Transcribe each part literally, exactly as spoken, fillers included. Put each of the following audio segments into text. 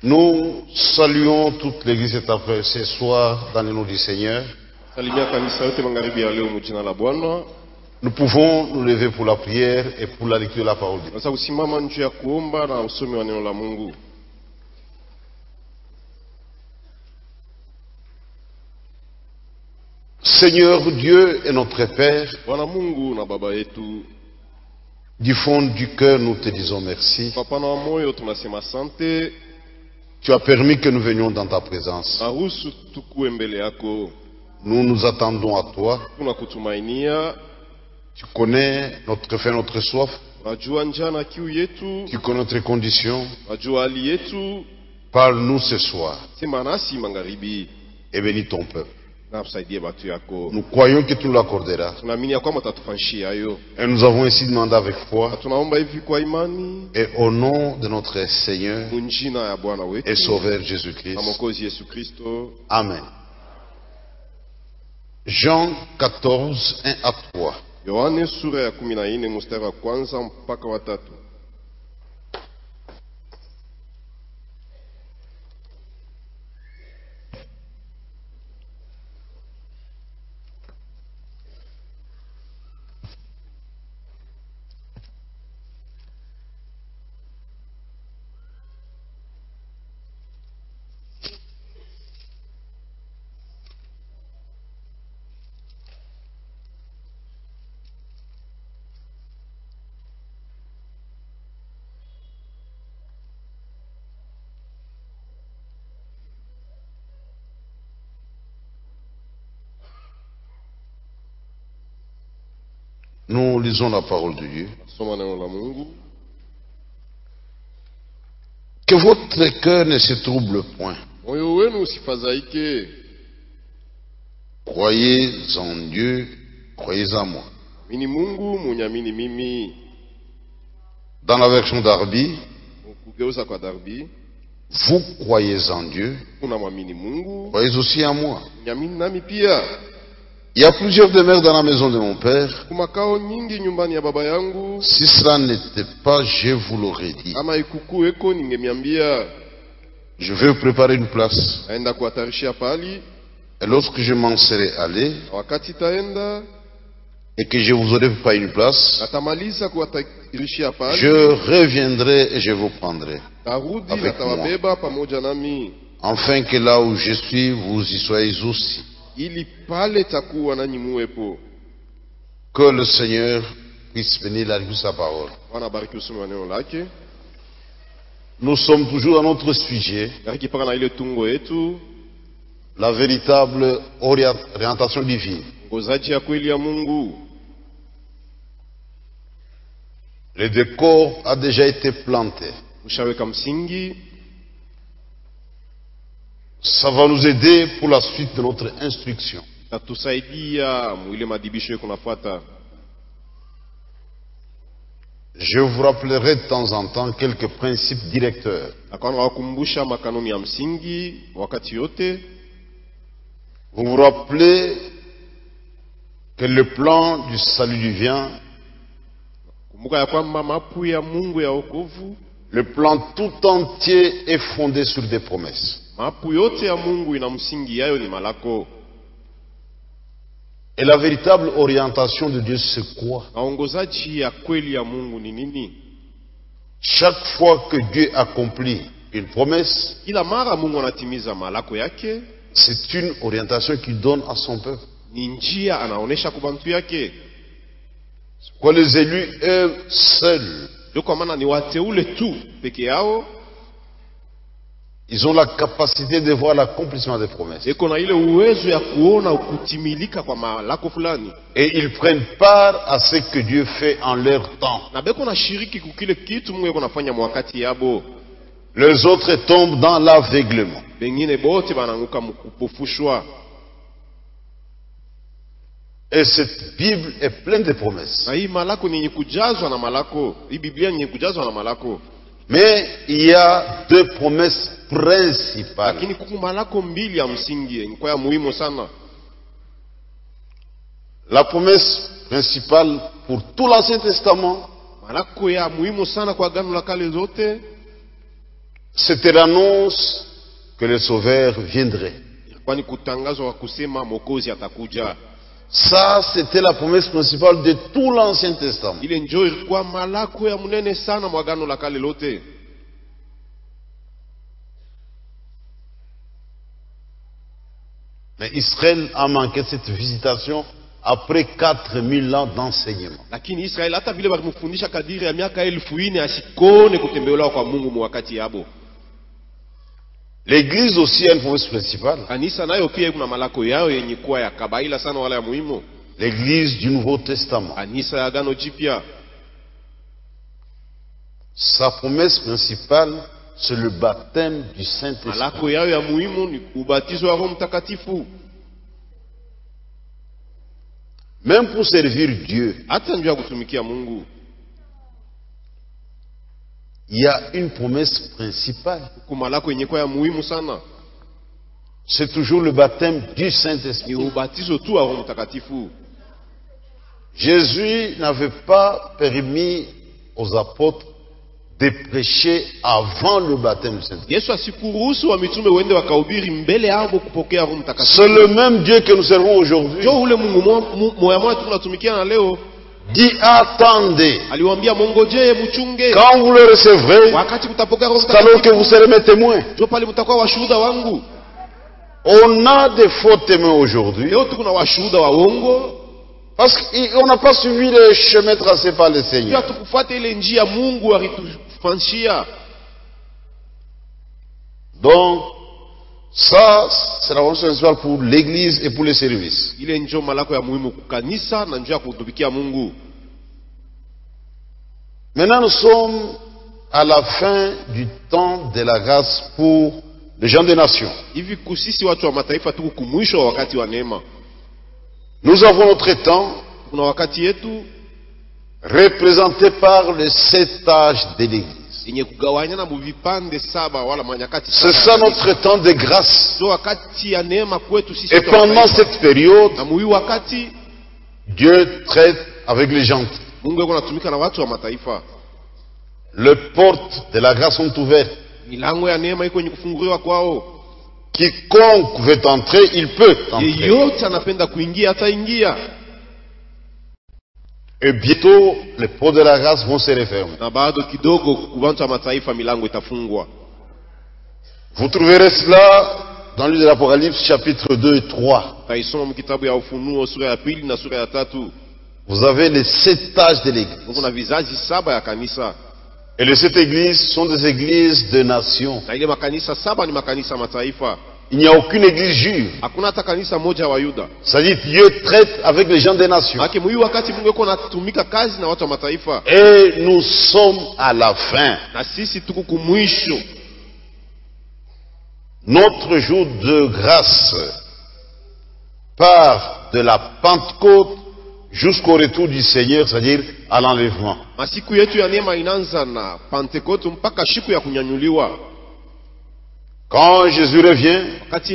Nous saluons toute l'église cet après ce soir dans le nom du Seigneur. Nous pouvons nous lever pour la prière et pour la lecture de la parole de Dieu. Seigneur Dieu et notre Père, du fond du cœur nous te disons merci. Tu as permis que nous venions dans ta présence. Nous nous attendons à toi. Tu connais notre faim, notre soif. Tu connais notre condition. Parle-nous ce soir. Et bénis ton peuple. Nous croyons que tu nous l'accorderas. Et nous avons ainsi demandé avec foi. Et au nom de notre Seigneur et Sauveur Jésus-Christ. Amen. Jean quatorze, un à trois. Nous lisons la parole de Dieu. Que votre cœur ne se trouble point. Croyez en Dieu, croyez en moi. Dans la version d'Arbi, vous croyez en Dieu, croyez aussi en moi. Il y a plusieurs demeures dans la maison de mon père. Si cela n'était pas, je vous l'aurais dit. Je vais vous préparer une place. Et lorsque je m'en serai allé, et que je vous aurai préparé une place, je reviendrai et je vous prendrai avec moi. Afin que là où je suis, vous y soyez aussi. Que le Seigneur puisse bénir la lecture de sa parole. Nous sommes toujours dans notre sujet, la véritable orientation divine. Le décor a déjà été planté. Ça va nous aider pour la suite de notre instruction. Je vous rappellerai de temps en temps quelques principes directeurs. Vous vous rappelez que le plan du salut divin, le plan tout entier est fondé sur des promesses. Et la véritable orientation de Dieu, c'est quoi? Chaque fois que Dieu accomplit une promesse, c'est une orientation qu'il donne à son peuple. Quoi, les élus, eux seuls, ils ont la capacité de voir l'accomplissement des promesses. Et ils prennent part à ce que Dieu fait en leur temps. Les autres tombent dans l'aveuglement. Et cette Bible est pleine de promesses. Mais il y a deux promesses principales. La promesse principale pour tout l'Ancien Testament C'était l'annonce que le Sauveur viendrait. Ça, c'était la promesse principale de tout l'Ancien Testament. Mais Israël a manqué cette visitation après quatre mille ans d'enseignement. L'église aussi a une promesse principale. L'église du Nouveau Testament. Sa promesse principale, c'est le baptême du Saint-Esprit. Même pour servir Dieu, il y a une promesse principale. C'est toujours le baptême du Saint-Esprit. Jésus n'avait pas permis aux apôtres de prêcher avant le baptême du Saint-Esprit. C'est le même Dieu que nous servons aujourd'hui. Dit attendez. Quand vous le recevrez, c'est alors que vous serez mes témoins. On a des faux témoins aujourd'hui. Parce qu'on n'a pas suivi le chemin tracé par le Seigneur. Donc, ça, c'est la promesse principale pour l'église et pour les services. Maintenant, nous sommes à la fin du temps de la grâce pour les gens des nations. Nous avons notre temps représenté par les sept âges de l'église. C'est ça notre temps de grâce. Et pendant cette période, Dieu traite avec les gentils. Les portes de la grâce sont ouvertes. Quiconque veut entrer, il peut entrer. Et bientôt, les portes de la grâce vont se refermer. Vous trouverez cela dans le livre de l'Apocalypse, chapitre deux et trois. Vous avez les sept âges de l'église. Et les sept églises sont des églises de nations. Il n'y a aucune église juive. C'est-à-dire Dieu traite avec les gens des nations. Et nous sommes à la fin. Notre jour de grâce part de la Pentecôte jusqu'au retour du Seigneur, c'est-à-dire à l'enlèvement. Quand Jésus revient,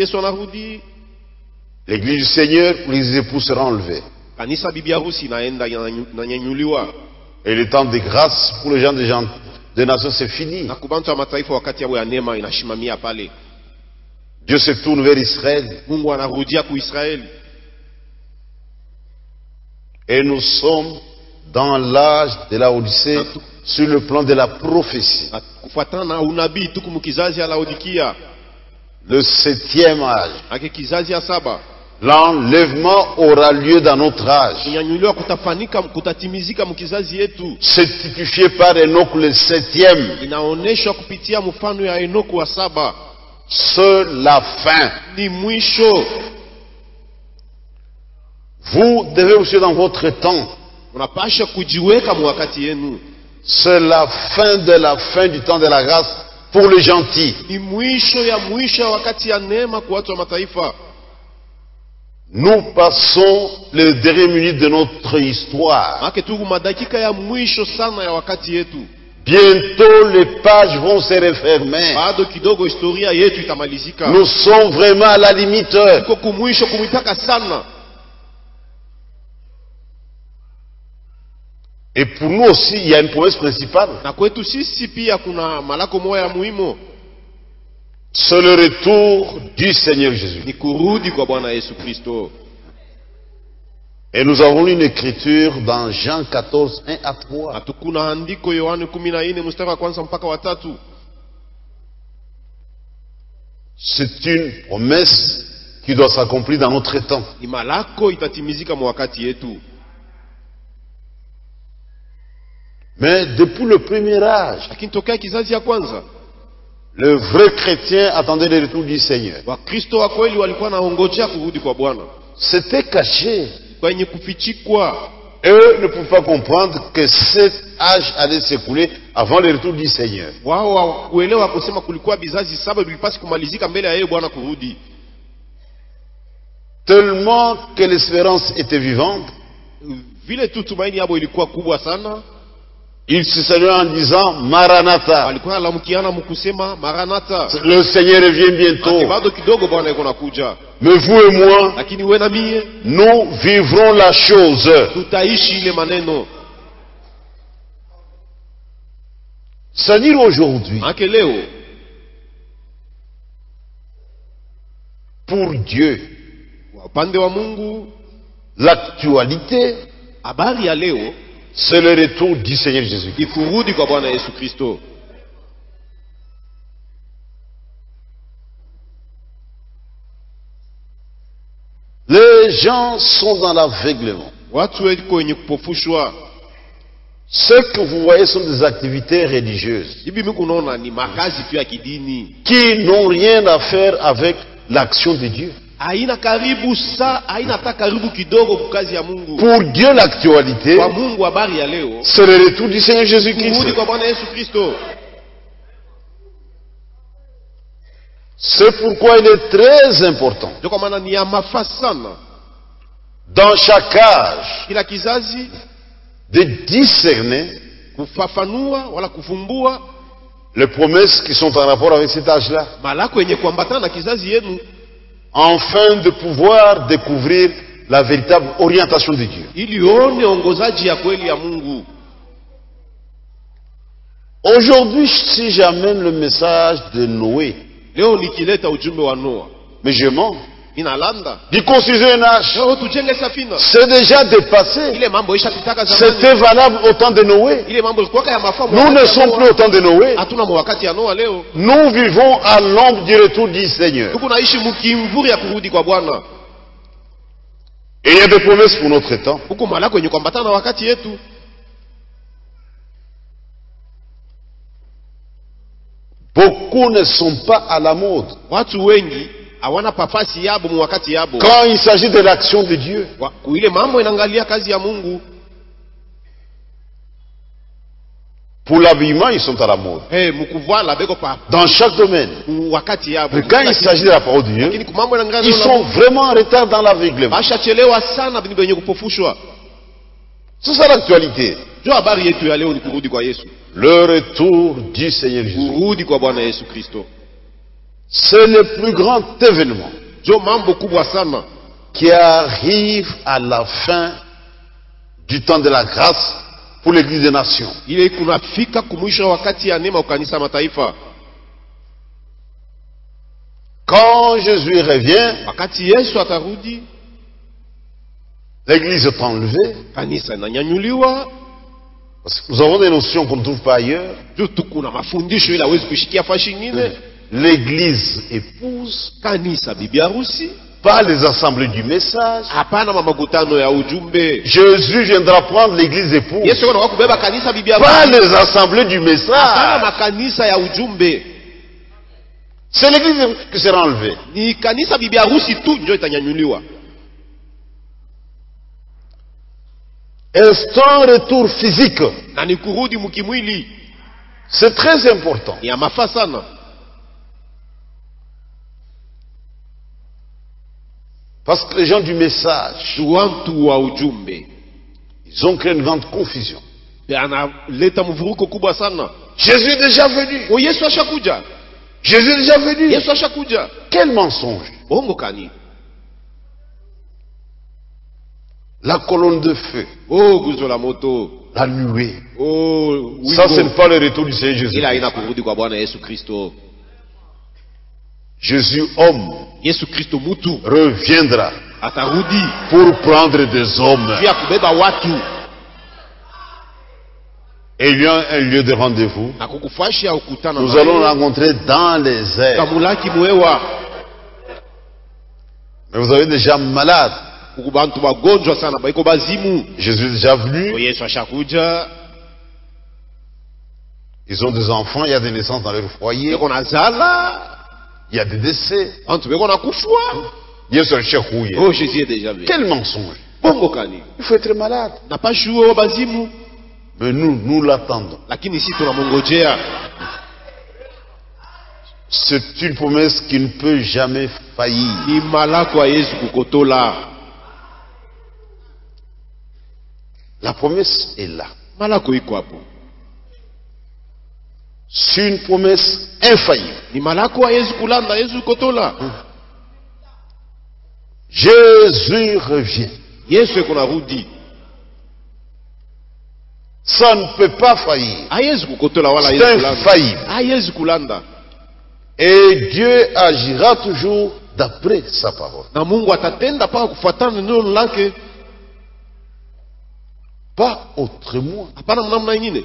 l'église du Seigneur ou les époux seront enlevés. Et le temps de grâce pour les gens des, gens, des nations, c'est fini. Dieu se tourne vers Israël. Et nous sommes dans l'âge de la Odyssée sur le plan de la prophétie. Le septième âge. L'enlèvement aura lieu dans notre âge. C'est typifié par Enoch le septième. C'est la fin. Vous devez aussi dans votre temps. C'est la fin de la fin du temps de la grâce pour les gentils. Nous passons les dernières minutes de notre histoire. Bientôt les pages vont se refermer. Nous sommes vraiment à la limite. Et pour nous aussi, il y a une promesse principale. C'est le retour du Seigneur Jésus. Ni kurudi kwa Bwana Yesu Kristo. Et nous avons lu une écriture dans Jean quatorze, un à trois. Atukuna andiko Yohane kumi na nne mstari wa kwanza mpaka wa tatu. C'est une promesse qui doit s'accomplir dans notre temps. Ni malako itatimizika mwakati yetu. Mais depuis le premier âge, Lakini tokea kizazi ya kwanza, le vrai chrétien attendait le retour du Seigneur. Wakristo wa kweli walikuwa naongojea kurudi kwa Bwana. C'était caché. Kwenye kufichikwa. Eux ne pouvaient pas comprendre que cet âge allait s'écouler avant le retour du Seigneur. Wao kuelewa kusema kulikuwa bizazi saba vilipasi kumalizika mbele ya yeye Bwana kurudi. Tellement que l'espérance était vivante, Vile tu tumaini yabo ilikuwa kubwa sana. ils se saluaient en disant Maranatha. Walikuwa lamukiana mkusema Maranatha. Le Seigneur revient bientôt. Bado kidogo Bwana yuko nakuja. Mais vous et moi, Lakini wewe na mie nous vivrons la chose. tutaishi ile maneno. C'est-à-dire aujourd'hui, Anke leo pour Dieu, kwa upande wa Mungu, l'actualité, habari ya leo c'est le retour du Seigneur Jésus. ni kurudi kwa Bwana Yesu Kristo. Les gens sont dans l'aveuglement. Watu weko wenye kupofushwa. Ce que vous voyez sont des activités religieuses Hivi mimi kunaona ni makazi tu ya kidini. qui n'ont rien à faire avec l'action de Dieu. Haina karibu sa, haina hata karibu kidogo kwa kazi ya Mungu. Pour Dieu, l'actualité, Kwa Mungu habari ya leo c'est le retour du Seigneur Jésus-Christ. kurudi kwa Bwana Yesu Kristo. C'est pourquoi il est très important, Ndio kwa maana ni ya mafaa sana dans chaque âge, kila kizazi de discerner kufafanua wala kufumbua les promesses qui sont en rapport avec cet âge-là, malako yenye kuambatana na kizazi yenu, afin de pouvoir découvrir la véritable orientation de Dieu. ili one ongozaji ya kweli ya Mungu. Aujourd'hui, si j'amène le message de Noé, Leo nikileta ujumbe wa Noa, mais je mens, inalanda d'y construire un âge, leo tujenge safina. c'est déjà dépassé. Ile mambo ishapitaka C'était zamani. valable au temps de Noé. Ile mambo ilikuwa ya mafaa. Nous ne sommes plus au temps de Noé. Hatuna wakati ya Noa leo. Nous vivons à l'ombre du retour du Seigneur. Tuko naishi mkimvuri ya kurudi kwa Bwana. Et il y a des promesses pour notre temps. Huko malako yenye kuambatana na wakati yetu. Beaucoup ne sont pas à la mode. Watu wengi hawana papasi yabo mu wakati yabo. Quand il s'agit de l'action de Dieu, Wa- ile mambo inaangalia kazi ya Mungu. pour l'habillement, ils sont à la mode. Eh, mkuvala beko pa Dans chaque domaine. mu wakati yabo. Mais quand il s'agit de la parole de Dieu, Lakini kwa mambo inaangalia ils sont vraiment en retard dans l'aveuglement. bashachelewa sana ni benye kupofushwa. C'est ça l'actualité. Jo habari yetu ya leo ni kurudi kwa Yesu. Le retour du Seigneur Jésus. Kurudi kwa Bwana Yesu Kristo. C'est le plus grand événement Jo mambo kubwa sana qui arrive à la fin du temps de la grâce pour l'Église des nations. ile kunafika kumwisho wakati ya neema ukanisa mataifa. Quand Jésus revient, Wakati Yesu atarudi, l'Église est enlevée. kanisa inanyanyuliwa. Parce que nous avons des notions qu'on ne trouve pas ailleurs. Jo tukuna mafundisho ila hawezi kushikia fashi nyingine. L'Église épouse, Kanisa bibi harusi, pas les assemblées du message. hapana mamagutano ya ujumbe. Jésus viendra prendre l'Église épouse, Yesu anakuwa kubeba kanisa bibi pas harusi, les assemblées du hapana message. makanisa ya ujumbe. C'est l'Église qui sera enlevée. Ni kanisa bibi harusi tu ndio itanyanyuliwa. Et c'est un retour physique. Na ni kurudi mkimwili. C'est très important. Ni ya mafaa sana. Parce que les gens du message, Watu wa ujumbe ils ont créé une grande confusion. analeta mvuruko kubwa sana. Jésus est déjà venu. O Yesu ashakuja. Jésus est déjà venu. Yesu ashakuja. Quel mensonge. Bongo kani. La colonne de feu, Oh guzo la moto. la nuée. Oh Ça, ce wingo. n'est pas le retour du Seigneur Jésus. Ila haina kurudi kwa Bwana Yesu Kristo. Jésus homme Yesu Kristo mutu reviendra atarudi pour prendre des hommes. juu ya kubeba watu Et il y a un lieu de rendez-vous. na kukufashia ukutana Nous allons rencontrer dans les airs. kamulaki muewa Mais vous avez déjà malade. kukubantu bagonjwa sana baiko bazimu. Jésus est déjà venu. Yesu ashakuja, Ils ont des enfants, il y a des naissances dans leur foyer. beko nazala, Il y a des décès. bantu beko nakufwa. Yesu alishakuja. Oh, Jésus est déjà venu. Quel mensonge. Bongo kani Il faut être malade. na pas jouer wa bazimu, Mais nous, nous l'attendons. lakini si tunamongojea. C'est une promesse qui ne peut jamais faillir. Ni malako ya Yesu kukotola. La promesse est là. Malako iko hapo. C'est une promesse infaillible. Ni malako ya Yesu kulanda, Yesu kotola. Jésus revient. Yesu eko narudi. Ça ne peut pas faillir. A Yesu kukotola wala C'est Yesu kulanda. infaillible. A Yesu kulanda. Et Dieu agira toujours d'après sa parole. Na Mungu atatenda pa kufuatana na neno lake, Pas autrement. hapana namna nyingine.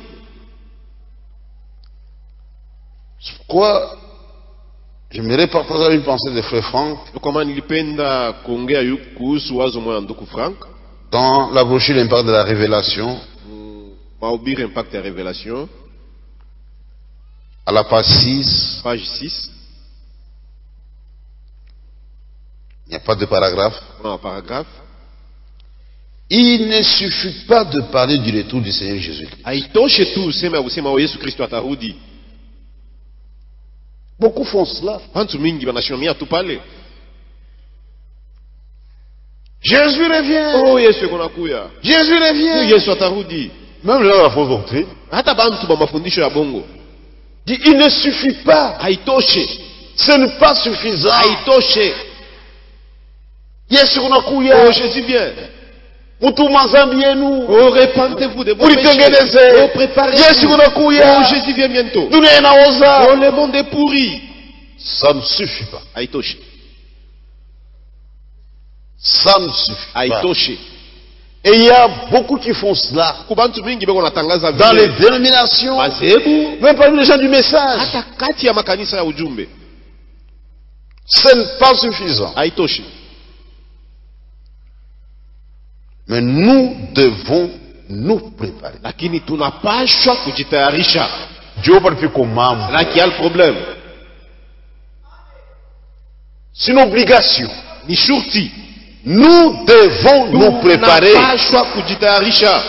C'est pourquoi j'aimerais partager une pensée de frère Franck Kama nilipenda kuongea yu kuhusu wazo moja ndugu Frank, dans la brochure L'Impact de la Révélation, mahubiri Impact ya Revelation, à la page six. page six, Il n'y a pas de paragraphe. on a un paragraphe. Il ne suffit pas de parler du retour du Seigneur Jésus-Christ. Haitoshe tu useme usema wa Yesu Kristo atarudi. Beaucoup font cela. Watu mingi wanashomia tu pale. Jésus revient. Oh, Yesu eko nakuya. Jésus revient. Yesu atarudi. Même dans la fausse doctrine, Hata bantu ba mafundisho ya bongo. dit, il ne suffit pas. Haitoshe. Ce n'est pas suffisant. Haitoshe. Yesu Oh, kunakuya. Jésus vient. Mutuma zambi yenu. Oh, repentez-vous de vos Mulitengeneze. péchés. Oh, préparez-vous. Yesu kunakuya. Oh, Jésus vient bientôt. Dunia inaoza. Oh, le monde est pourri. Ça ne suffit pas. Haitoshe. Ça ne suffit pas. Haitoshe. Et il y a beaucoup qui font cela. Kubantu mingi beko natangaza Dans les vile. dénominations, Mazebu. même parmi les gens du message. Hata kati ya makanisa ya ujumbe. Ce n'est pas suffisant. Haitoshe. Mais nous devons nous préparer. Lakini tunapashwa kujitayarisha. Dieu parle plus comme maman. Là qu'il y a le problème. C'est une obligation. Ni shurti. Nous devons nous préparer. Tunapashwa kujitayarisha.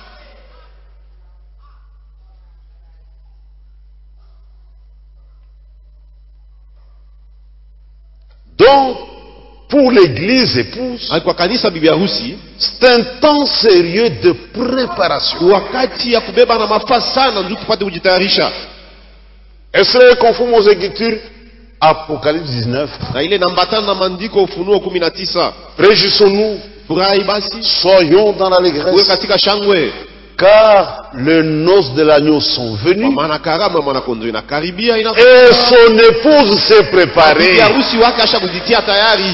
Donc, pour l'église épouse, Kwa kanisa bibi harusi, c'est un temps sérieux de préparation. wakati ya kubeba na mafaa sana ndio tupate kujitayarisha. Et cela est conforme aux Écritures, Apocalypse dix-neuf. Na ile nambatana na maandiko Ufunuo kumi na tisa. Réjouissons-nous, Furahi basi, soyons dans uwe l'allégresse, katika shangwe. car les noces de l'agneau sont Kwa venues maana karamu ya mwanakondoo inakaribia, ina et son épouse s'est préparée. bibi harusi wake asha kujitia tayari.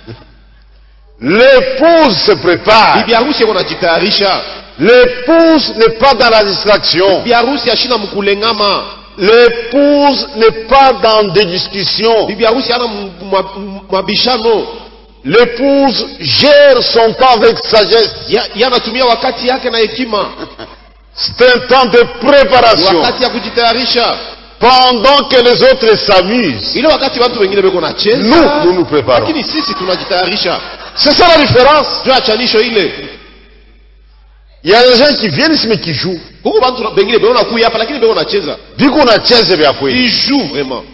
L'épouse se prépare. Bibi harusi yako najitayarisha. L'épouse n'est pas dans la distraction. Bibi harusi ashina mkulengama. L'épouse n'est pas dans des discussions. Bibi harusi ana m- mwa- mabishano. L'épouse gère son temps avec sagesse. Ya- ya anatumia wakati yake na hekima. C'est un temps de préparation. Wakati ya kujitayarisha. Pendant que les autres s'amusent, Ile wakati watu wengine beko nacheza, nous, nous nous préparons. lakini sisi tunajitayarisha. C'est ça la différence. Ndio achanisho ile. Il y a des gens qui viennent ici mais qui jouent. Huko bantu bengine beko nakuya hapa lakini beko nacheza. Vu qu'on a chaises bien quoi. Ils jouent vraiment.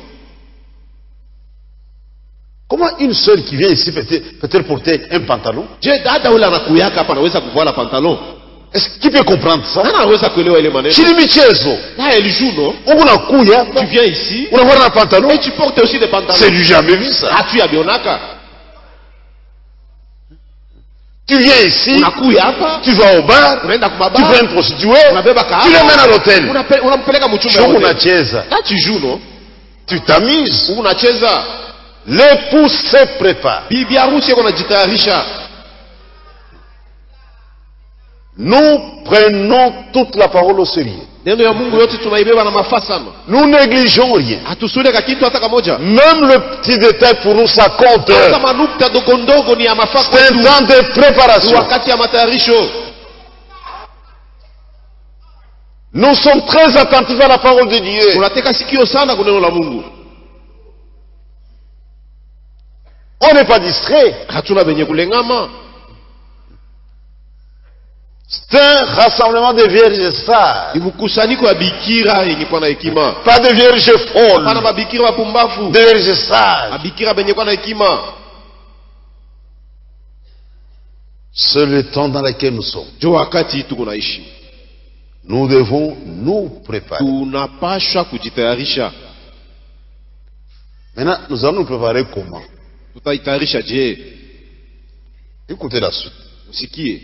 Comment une seule qui vient ici peut-elle peut-elle porter un pantalon? Je dada ule anakuya hapa anaweza kuvala pantalon. Est-ce qu'il peut comprendre ça? Nani anaweza kuelewa ile maneno? Chini michezo. Là elle joue non? Unakuya, Tu viens ici unakuwa na pantalon. et tu portes aussi des pantalons. C'est du jamais vu ça. Ah tu abionaka. Tu viens ici, Unakuya hapa, tu vas au bar, unaenda tu kumaba. prends une prostituée, Unabeba tu kahaba. l'emmènes à l'hôtel. Unape- Unampeleka mchumba Sio wako. unacheza. Là tu joues non? Tu t'amuses. Unacheza. L'épouse se prépare. Bibi harusi yako anajitayarisha. Nous prenons toute la parole au sérieux. Neno ya Mungu yote tunaibeba na mafaa sana. Nous négligeons rien. Hatusule ka kitu hata kamoja. Même le petit détail pour nous ça compte. Hata manukta dogo ndogo ni ya mafaa C'est un kwetu. temps de préparation. Wakati ya matayarisho. Nous sommes très attentifs à la parole de Dieu. Tunateka sikio sana kwa neno la Mungu. On n'est pas distrait. Hatuna benye kulengama. C'est un rassemblement de vierges sages. Ni mkusanyiko ya bikira yenye kwa na hekima. Pas de vierges folles. Hapana mabikira wapumbavu. De vierges sages. Mabikira benye kwa na hekima. C'est le temps dans lequel nous sommes. Jo wakati tuko naishi. Nous devons nous préparer. Tunapashwa kujitayarisha. Maintenant, nous allons nous préparer comment? Tutaitayarisha je? Écoutez la suite. Usikie.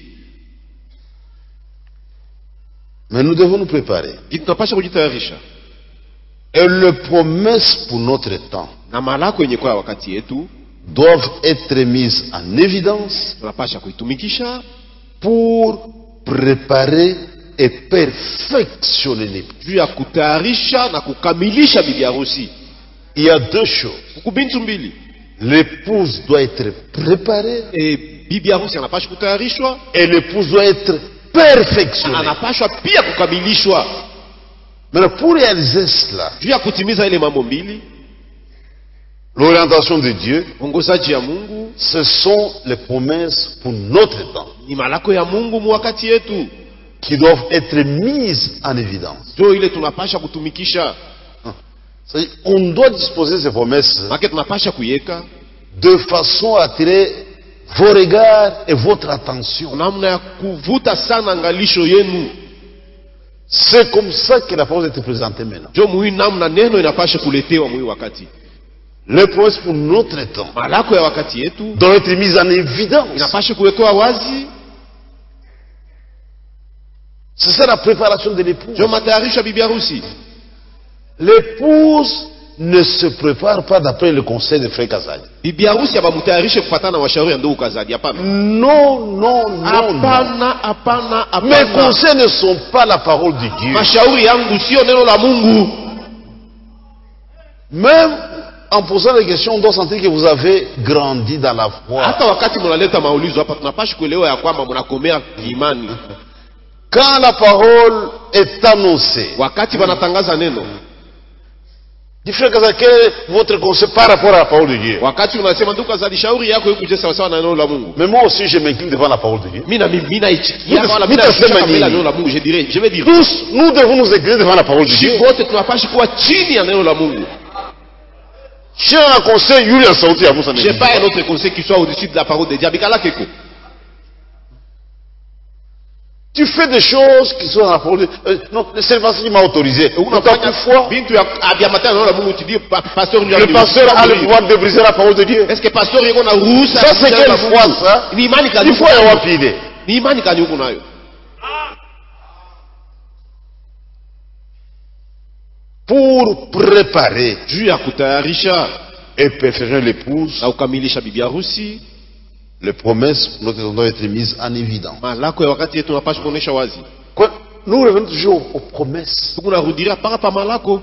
Mais nous devons nous préparer. Tunapashwa kujitayarisha. Et les promesses pour notre temps Na malako yenye kwa wakati yetu doivent être mises en évidence tunapasha kuitumikisha pour préparer et perfectionner l'époux. juu ya kutayarisha na kukamilisha bibi harusi. Il y a deux choses. Kubintu mbili. L'épouse doit être préparée E, bibi harusi anapasha kutayarishwa, et l'épouse doit être perfectionnée. anapashwa pia kukamilishwa. Mais pour réaliser cela, Juu ya kutimiza ile mambo mbili, l'orientation de Dieu, ongozaji ya Mungu ce sont les promesses pour notre temps ni malako ya Mungu mu wakati yetu. qui doivent être mises en évidence. Jo ile tunapasha kutumikisha. C'est-à-dire, on doit disposer ces promesses Make tunapasha kuyeka de façon à attirer vos regards et votre attention. namna ya kuvuta sana angalisho yenu. C'est comme ça que la parole est présentée maintenant. Jo muhi namna neno inapasha kuletewa muhi wakati. Les promesses pour notre temps Malako ya wakati yetu doivent être mises en évidence. inapasha kuwekewa wazi. C'est ça la préparation de l'épouse. Jo matayarisho ya bibi harusi. L'épouse ne se prépare pas d'après le conseil de Frère Kazali. Bibi harusi abamutayarishe kufatana na washauri ya ndugu Kazadi. Hapana. Non, non, non, non. Hapana, hapana, Mes hapana. conseils ne sont pas la parole de Dieu. Mashauri yangu sio neno la Mungu. Même en posant les questions, on doit sentir que vous avez grandi dans la foi. Hata wakati mnaleta maulizo hapa tunapaswa kuelewa ya kwamba mnakomea imani. Quand la parole est annoncée, Wakati wanatangaza neno, du Frère Kazali, quel est votre conseil par rapport à la parole de Dieu? wakati unasema ndugu Kazadi shauri yako iko je sawa sawa na neno la Mungu. Mais moi aussi, je m'incline devant la parole de Dieu. Mimi na mimi naichikia Nous- wala nous mimi tasema naichikia nini? neno la Mungu, je dirais, je vais dire. Tous, nous devons nous incliner devant la parole de Dieu. Sisi wote tunapaswa kuwa chini ya neno la Mungu. J'ai un conseil, Yuri a sauté à vous, ça Je n'ai pas un autre conseil qui soit au-dessus de la parole de Dieu. Bikala keko. Tu fais des choses qui sont dans la parole de Dieu. Euh, non, le Seigneur qui m'a autorisé. Autant fois, Bintu ya abiamata neno la Mungu tu dis pa- pasteur lui le pasteur a le pouvoir de briser la parole de Dieu. Est-ce que pasteur yeko na ruhusa? Ça, c'est quelle foi, ça? Ni imani kani Il faut y avoir pile. Ni imani kani huko nayo. Pour préparer Juu ya kutayarisha et perfectionner l'épouse, na kukamilisha bibi harusi, les promesses pour notre temps doivent être mises en évidence. malako ya wakati yetu tunapaswa kuonesha wazi. Quoi? Nous revenons toujours aux promesses. Tukunarudilia paka pa malako.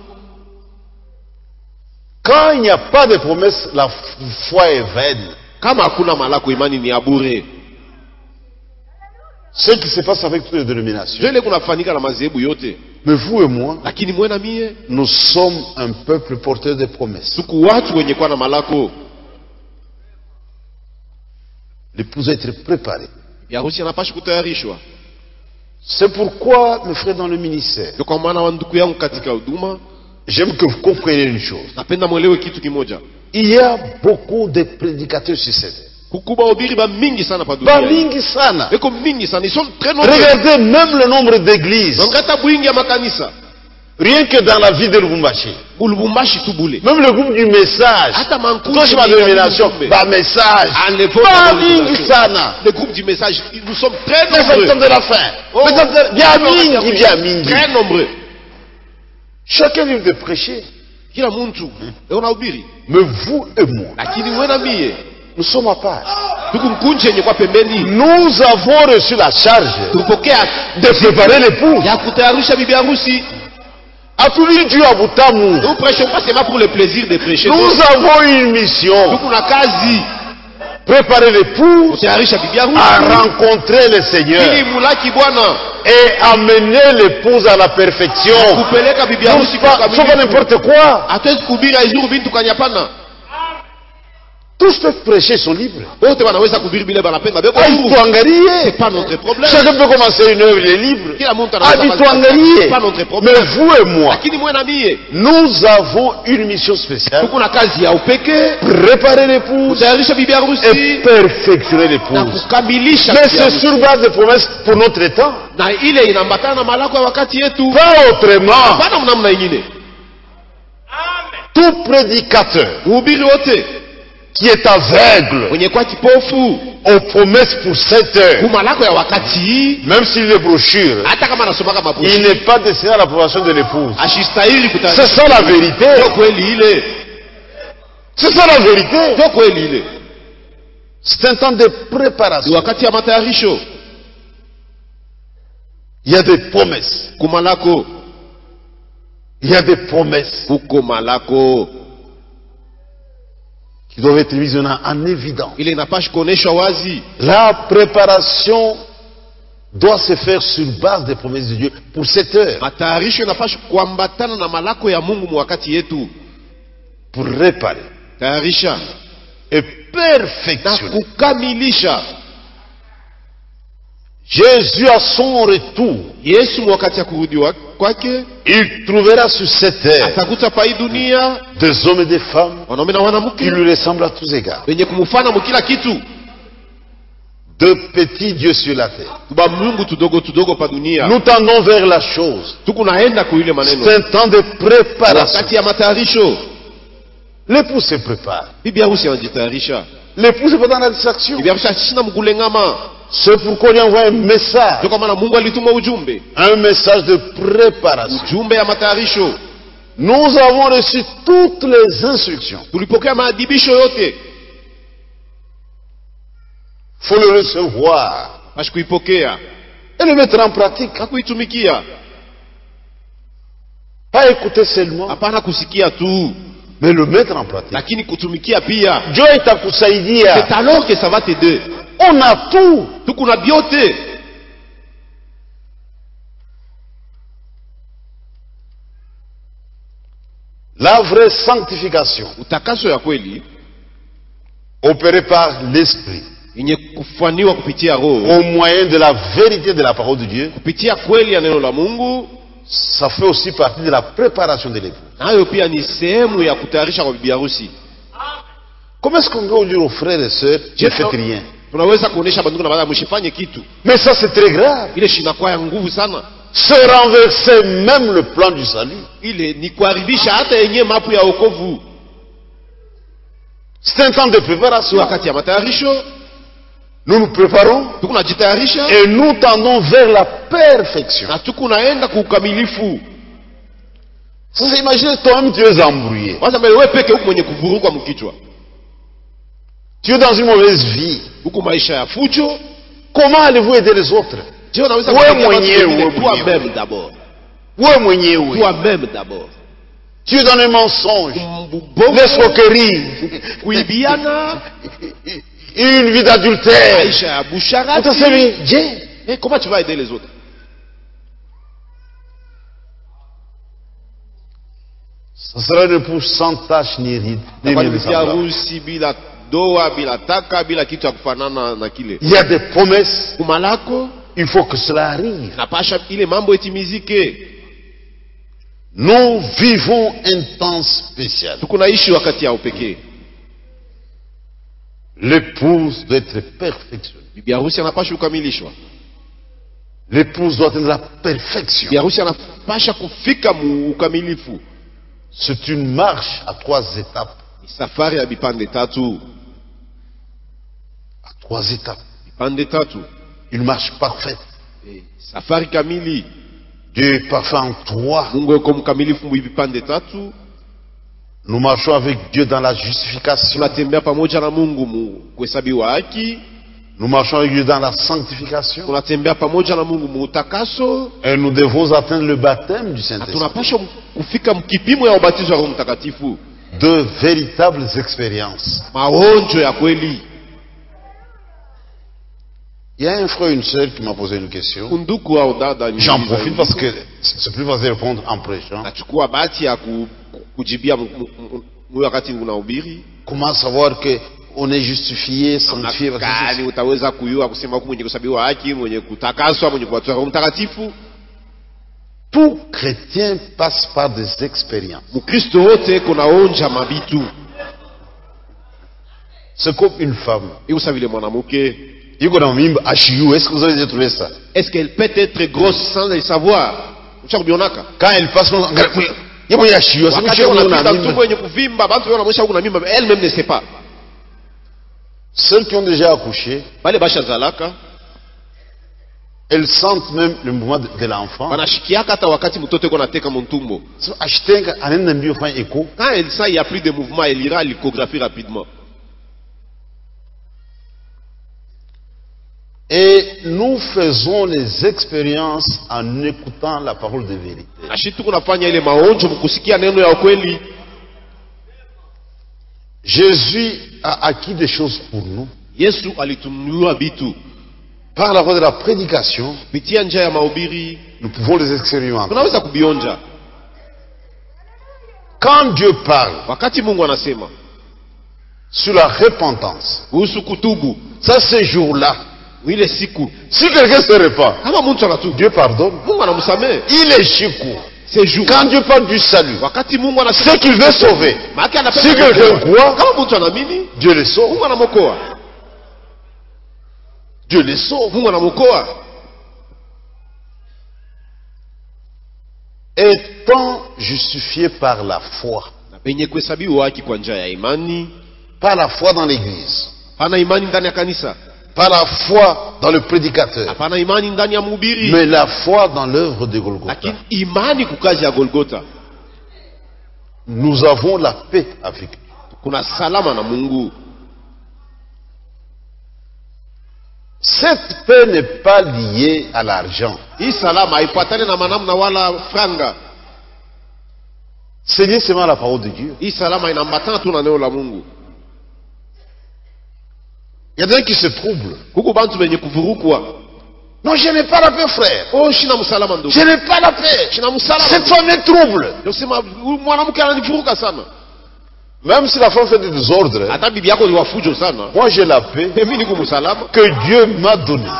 Quand il n'y a pas de promesses, la foi est vaine. Kama hakuna malako, imani ni ya bure. Ce qui se passe avec toutes les dénominations. Ndio ile kunafanyika na madhehebu yote. Mais vous et moi, Lakini mwe na mie nous sommes un peuple porteur de promesses. tuku watu wenye kuwa na malako. L'épouse doit être préparée. Bibi harusi anapaswa kutayarishwa. C'est pourquoi, mes frères dans le ministère, Ndio kwa maana wa ndugu yangu katika huduma, j'aime que vous compreniez une chose. napenda mwelewe kitu kimoja. Il y a beaucoup de prédicateurs sur cette terre. Kukuba obiri ba mingi sana pa Ba dunia. mingi sana. Eko mingi sana, ils sont très nombreux. Regardez même le nombre d'églises. Donc hata bwingi ya makanisa. Rien que dans la ville de Lubumbashi. Bulubumbashi tu bule. Même le groupe du message. Hata mankuzi Quand je ma mingi ya dénomination, Lubumbashi. bah message. Enlevons Ba la mingi organisation. sana. Le groupe du message, nous sommes très Les nombreux. hommes de la fin. Oh. Les hommes de- Bien mingi, bien mingi. Très nombreux. Chacun vient de prêcher. Kila muntu unahubiri. Mais vous et moi, Lakini wewe na mie nous sommes à part. tukumkunje yenye kwa pembeni. Nous avons reçu la charge Tupokea de préparer l'époux. ya kutayarisha bibi harusi. Atuli Dieu à Boutamu. Nous prêchons pas seulement pour le plaisir de prêcher. Nous avons une mission. Tukuna kazi Préparer l'époux kutayarisha bibi à harusi rencontrer le Seigneur ili mulaki Bwana et amener l'épouse à la perfection. kupeleka bibi Non, harusi pas, kwa c'est pas kamilifu. n'importe quoi. Hatuwezi kuhubiri aizuru bintu kanyapana. Tous peuvent prêcher son livre. Wote wanaweza kuhubiri bila banapenda beko huru. C'est Habituangalier. pas notre problème. Chacun peut commencer une œuvre, il est libre. Kila mtu anaweza kufanya. Habituangalier. C'est pas notre Mais problème. vous et moi, Lakini mwe na mie nous avons une mission spéciale. tukuna kazi ya upekee Préparer l'épouse kutayarisha bibi et harusi perfectionner na l'épouse. kukamilisha Mais bibi c'est harusi. sur base de promesses pour notre temps. Na ile inaambatana na malako ya wakati yetu. Pas autrement. Hapana mnamna ingine. Tout prédicateur Mhubiri wote qui est aveugle mwenye kwa kipofu aux promesses pour cette heure, kumalako ya wakati hii, même s'il est brochure, hata kama anasomaka il mabroshi n'est pas destiné à l'approbation de l'épouse. ashistahili C'est kutayarisha. ça la vérité. Ndio kweli ile. C'est ça la vérité. Ndio kweli ile. C'est un temps de Ni préparation. wakati ya matayarisho. Il y a des promesses. Kumalako Il y a des promesses kuko malako qui doivent être mises en, en évidence. ile inapasha kuoneshwa wazi. La préparation doit se faire sur base des promesses de Dieu pour cette heure, Matayarisho inapasha kuambatana na malako ya Mungu mu wakati yetu. pour réparer Tayarisha et na perfectionner. kukamilisha. Jésus à son retour, Yesu mu wakati ya kurudi wa- kwake il trouvera sur cette terre atakuta pa hii dunia des hommes et des femmes wanaume na qui wanamke lui ressemblent à tous égards. wenye kumufana mu kila kitu. De petits dieux sur la terre. Tuba Mungu tudogo tudogo pa dunia. Nous tendons vers la chose. Tukunaenda ku ile maneno. C'est un temps de préparation. Wakati ya matayarisho L'époux se prépare. bibi harusi anajitayarisha. L'époux n'est pas dans la distraction. Bibi harusi ashina mkulengama. C'est pourquoi on lui envoie un message. Ndio kwa maana Mungu alituma ujumbe. Un message de préparation. Ujumbe ya matayarisho. Nous avons reçu toutes les instructions. Tulipokea maadibisho yote. Il faut le recevoir Basi kuipokea et le mettre en pratique. na kuitumikia. Pas écouter seulement, Hapana kusikia tu, mais le mettre en pratique. lakini kutumikia pia. Dieu itakusaidia. C'est alors que ça va t'aider. On a tout. Tukuna biote. La vraie sanctification Utakaso ya kweli opérée par l'Esprit yenye kufaniwa kupitia Roho, au moyen de la vérité de la parole de Dieu, kupitia kweli ya neno la Mungu, ça fait aussi partie de la préparation de l'époux. nayo pia ni sehemu ya kutayarisha kwa bibi harusi. Comment est-ce qu'on doit dire aux frères et sœurs, ne faites rien? Tunaweza kuonesha bandugu na baada msifanye kitu. Mais ça c'est très grave. Ile shinakuwa ya nguvu sana. Se renverser même le plan du salut. Ile ni kuharibisha hata yenye mapu ya wokovu. C'est un temps de Si préparation. wakati ya matayarisho Nous nous préparons tukunajitayarisha et nous tendons vers la perfection. na tukunaenda kuukamilifu. Sasa imagine toi-même tu es embrouillé. Kwanza mbele wewe peke huko mwenye kuvurugwa mkichwa. Tu es dans une mauvaise vie. Huko maisha ya fujo. Comment allez-vous aider les autres? Je unaweza Wewe kusaidia watu mwenyewe, wengine wewe mwenyewe. toi-même d'abord. Ouais, mwenyewe. Toi-même d'abord. Tu es dans les mensonges, Mbongo, l'escroquerie, kuibiana, une vie d'adultère. maisha ya busharati. Utasema, je, Eh, comment tu vas aider les autres? ça sera une épouse sans tache ni ride. ni Kwa rien de bibi semblable. harusi bila doa, bila taka, bila kitu ya kufanana na kile. Il y a des promesses. Kumalako Il faut que cela arrive. napasha ile mambo etimizike. Nous vivons un temps spécial. Tukunaishi wakati ya upekee. L'épouse doit être perfectionnée. Bibi harusi anapasha kukamilishwa. L'épouse doit être la perfection. Bibi harusi anapasha kufika mu ukamilifu. C'est une marche à trois étapes. Ni safari ya bipande tatu. À trois étapes. Bipande tatu. Une marche parfaite. Eh, safari kamili. Dieu est parfait en trois. Mungu yuko mkamilifu mu vipande tatu. Nous marchons avec Dieu dans la justification. Tunatembea pamoja na Mungu mu kuhesabiwa haki. Nous marchons avec Dieu dans la sanctification. Tunatembea pamoja na Mungu mu utakaso. Et nous devons atteindre le baptême du Saint-Esprit. Tunapaswa kufika mkipimo ya ubatizo wa Roho Mtakatifu. De véritables expériences. Maonjo ya kweli. Il y a un frère et une sœur qui m'a posé une question. Unduku au dada, j'en profite parce que c'est plus facile de répondre en prêchant. Nachukua bahati ya kujibia wakati unahubiri. Comment savoir que on est justifié, sanctifié? Kani utaweza kujua kusema huko mwenye kusabiwa haki, mwenye kutakaswa, mwenye kubatizwa Roho Mtakatifu? Tout chrétien passe par des expériences. Mkristo wote kuna onja mabitu. C'est comme une femme. Et vous savez le mwanamke. Est-ce que vous avez déjà trouvé ça? Est-ce qu'elle peut être grosse sans le savoir? Quand elle passe, elle-même ne sait pas. Ceux qui ont déjà accouché, elles sentent même le mouvement de l'enfant. Quand elle sent il n'y a plus de mouvement, elle ira à l'échographie rapidement. Et nous faisons les expériences en écoutant la parole de vérité. Jésus a acquis des choses pour nous. Par la voie de la prédication, nous pouvons les expérimenter. Quand Dieu parle sur la repentance, ça, ces jours-là, si quelqu'un se répand, Dieu pardonne. Il est chikou. Quand Dieu parle du salut, ce qu'il veut sauver, si quelqu'un croit, Dieu le sauve. Dieu le sauve. Étant justifié par la foi, par la foi dans l'église, par la foi dans le prédicateur, mais la foi dans l'œuvre de Golgotha. Nous avons la paix avec Dieu. Cette paix n'est pas liée à l'argent. C'est lié seulement à la parole de Dieu. Il y a des gens qui se troublent. Non, je n'ai pas la paix, frère. Je n'ai pas la paix. Cette femme est trouble. Même si la femme fait des désordres, moi j'ai la paix que Dieu m'a donnée.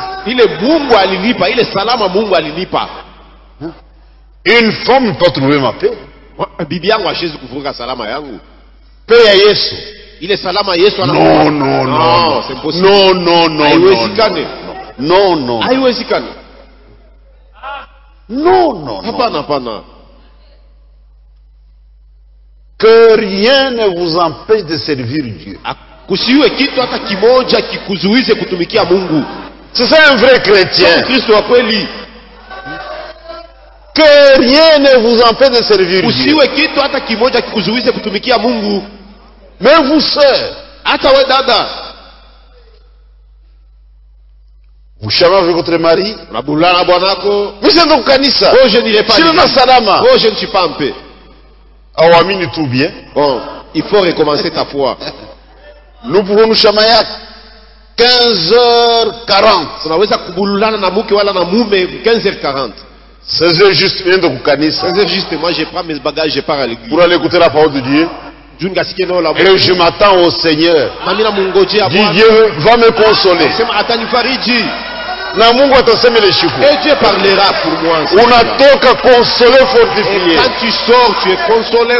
Une femme ne peut trouver ma paix. Paix à Yesu. Il est salama Yesu ana non non non c'est impossible. Non non non haiwezekani. Non non. Haiwezekani. Non non. Hapana hapana. Que rien ne vous empêche de servir Dieu. Kusiwe kitu hata kimoja kikuzuize kutumikia Mungu. C'est ça un vrai chrétien. Kristo wa kweli. Que rien ne vous empêche de servir Dieu. Kusiwe kitu hata kimoja kikuzuize kutumikia Mungu. Mais vous, sœurs, vous chamez avec votre mari. Vous êtes au kanisa. Oh, je n'irai pas. Oh, je ne suis pas en paix. Awamini tout bien. Bon, il faut recommencer ta foi. Nous pouvons nous chamailler à quinze heures quarante. quinze heures quarante. seize heures juste, viens de kanisa. seize heures juste, moi je prends mes bagages, je pars à l'église. Pour aller écouter la parole de Dieu. Et je m'attends au Seigneur. Dis, Dieu va me consoler. Et Dieu parlera pour moi. Unatoka consolé, fortifié. Quand tu sors, tu es consolé.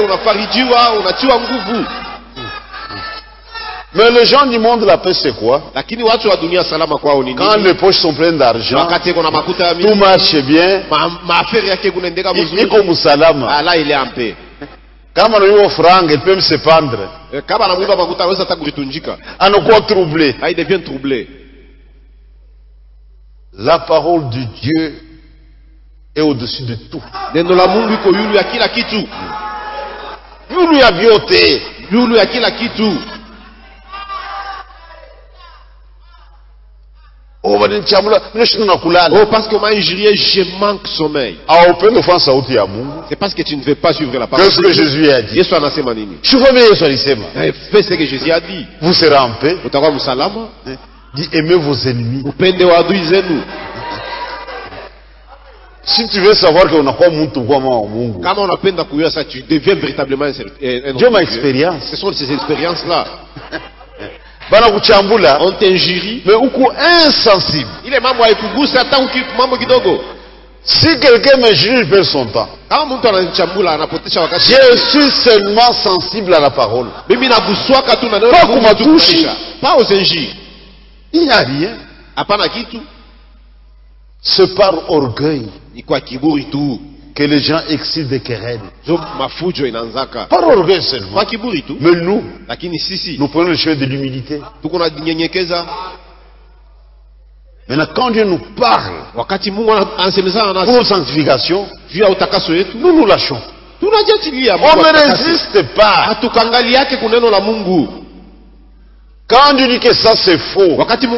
Mais les gens du monde, la paix c'est quoi? Quand les poches sont pleines d'argent, tout marche bien. Là il est en paix. Quand on a franc, il peut se pendre. À ne quoi troubler. Il devient troublé. La parole de Dieu est au-dessus de tout. Yulu ya biote. Yulu ya kila kitu. Oh, parce que m'a injurié, je manque sommeil. C'est parce que tu ne veux pas suivre la parole. Qu'est-ce que Jésus a dit? Fais ce que Jésus a dit. Vous serez en paix. Dit aimez vos ennemis. Si tu veux savoir qu'on a quoi Mungu. Comment on appelle ça, tu deviens véritablement un Dieu m'a expérience. Ce sont ces expériences-là. On t'injurie, mais uko insensible. Il est mambo aikugusa hata mambo kidogo. Si quelqu'un m'injurie, il perd son temps. Je suis seulement sensible à la parole. Pas qu'on m'a touché. Pas aux injures. Il n'y a rien. Hapana kitu. C'est par orgueil ni kwa kiburi tu que les gens exilent des querelles. Par orgueil seulement. Mais nous, nous prenons le chemin de l'humilité. Maintenant, quand Dieu nous parle pour sanctification, nous nous lâchons. On ne résiste pas. Quand Dieu dit que ça c'est faux,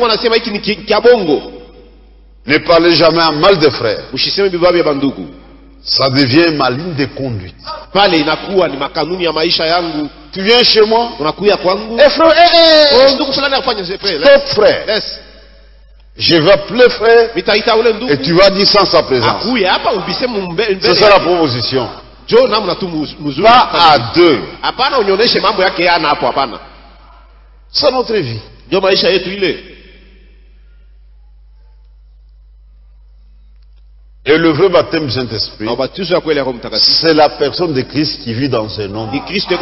ne parlez jamais en mal des frères. Ça devient ma ligne de conduite. Tu viens chez moi. Eh frère, eh, eh. Stop frère. Je vais appeler frère. Et tu vas dire sans sa présence. C'est ça la proposition. Pas à deux. C'est notre vie. Et le vrai baptême du Saint-Esprit, c'est la personne de Christ qui vit dans un homme.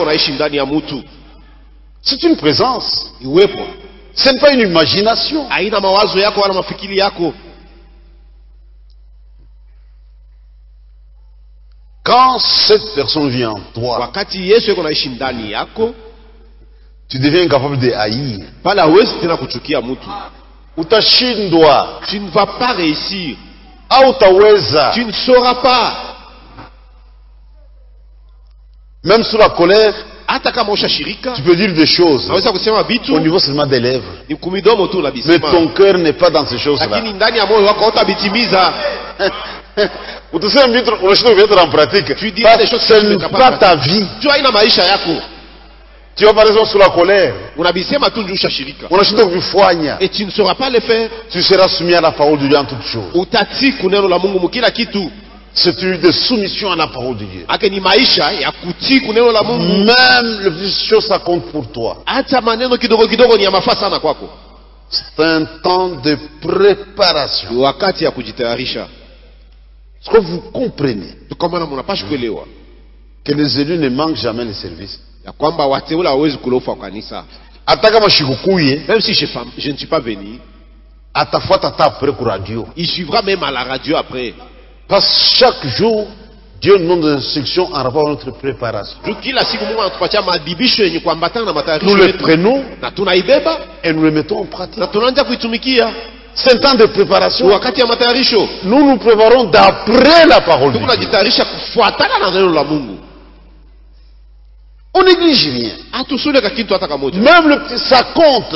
C'est une présence. Ce n'est pas une imagination. Quand cette personne vient en toi, tu deviens incapable de haïr. Tu ne vas pas réussir. Tu ne sauras pas. Même sous la colère, tu peux dire des choses au niveau seulement des lèvres. Mais ton cœur n'est pas dans ces choses-là. En pratique. Tu dis des choses ce n'est pas ta vie. Tu vas par exemple sous la colère. Et tu ne sauras pas le faire. Tu seras soumis à la parole de Dieu en toutes choses. C'est une de soumission à la parole de Dieu. Même le plus chose ça compte pour toi. C'est un temps de préparation. Est-ce que vous comprenez que les élus ne manquent jamais le service? Même si je, je ne suis pas venu, il suivra même à la radio après. Parce que chaque jour, Dieu nous donne des instructions en rapport à notre préparation. Nous les prenons et nous les mettons en pratique. C'est un temps de préparation. Nous nous préparons d'après la parole de Dieu. On néglige rien. Même le petit, ça compte.